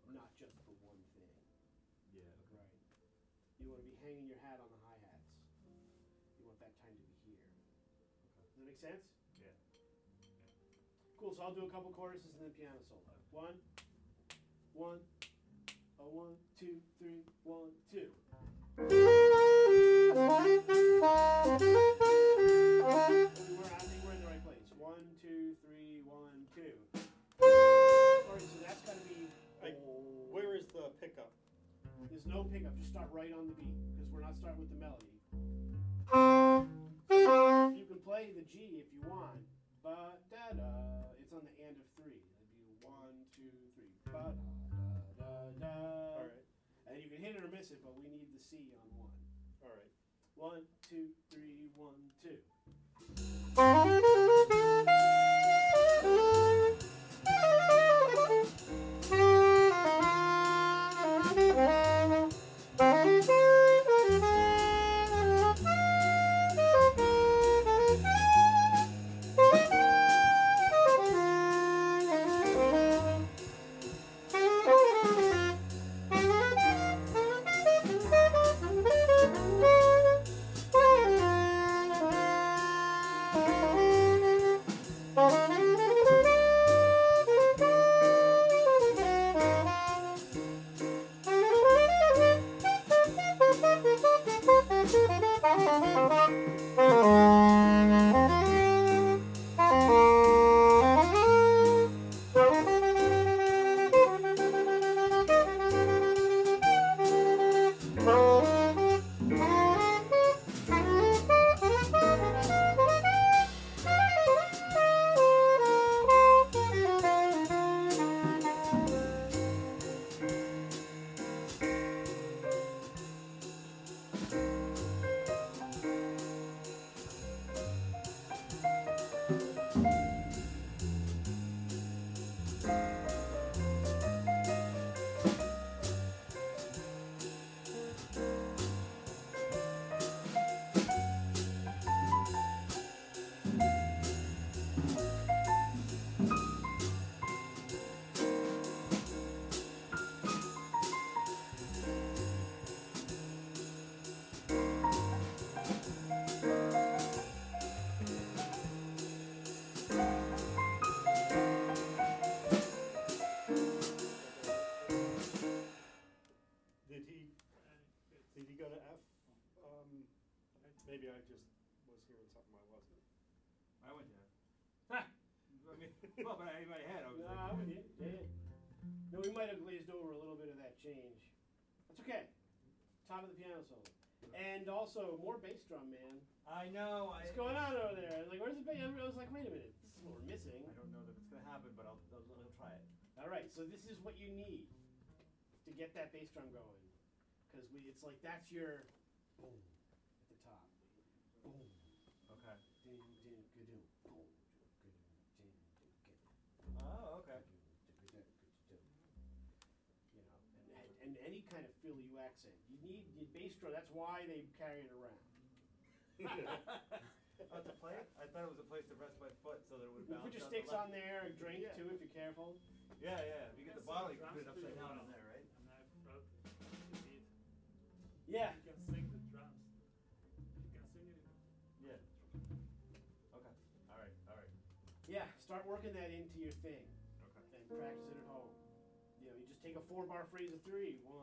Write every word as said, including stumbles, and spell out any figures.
not just for one thing. Yeah. Okay. Right. You want to be hanging your hat on the hi-hats. You want that time to be here. Okay. Does that make sense? Yeah. Cool, so I'll do a couple choruses and then piano solo. One, one, a one, two, three, one, two. Where I think we're in the right place. One, two, three, one, two. Alright, so that's gotta be. Like, where is the pickup? There's no pickup, just start right on the beat, because we're not starting with the melody. You can play the G if you want, but da da. It's on the and of three. It'd be one, two, three, ba da da da da. All right. And you can hit it or miss it, but we need the C on one. All right. One, two, three, one, two. Did he? Did he go to F? Um, maybe I just was hearing something I wasn't. I went to. Ha! I mean, well, but I, in my head, I was No, like, I'm with you. Yeah. No, we might have glazed over a little bit of that change. That's okay. Top of the piano solo. And also, more bass drum, man. I know. I, What's going on over there? Like, where's the bass? I was like, wait a minute. This is what we're missing. I don't know that it's gonna happen, but I'll, I'll, I'll try it. All right, so this is what you need to get that bass drum going. Because we, it's like, that's your boom at the top. Boom. Okay. Ding, ding, ga-doom. Boom. Ga-doom, ding, ding, ga-doom. Oh, okay. You know, and, and any kind of Philly U accent. You need your bass drum. That's why they carry it around. Oh, to play it? I thought it was a place to rest my foot so that it would You bounce. put your out sticks the on there and drink Yeah. too if you're careful. Yeah, yeah. If you get the bottle, you can put it upside down in there, right? And I've wrote the beat. Yeah. You can sing the drums. You can sing it. Yeah. Okay. All right. All right. Yeah. Start working that into your thing Okay. and practice it at home. You know, you just take a four bar phrase of three. One,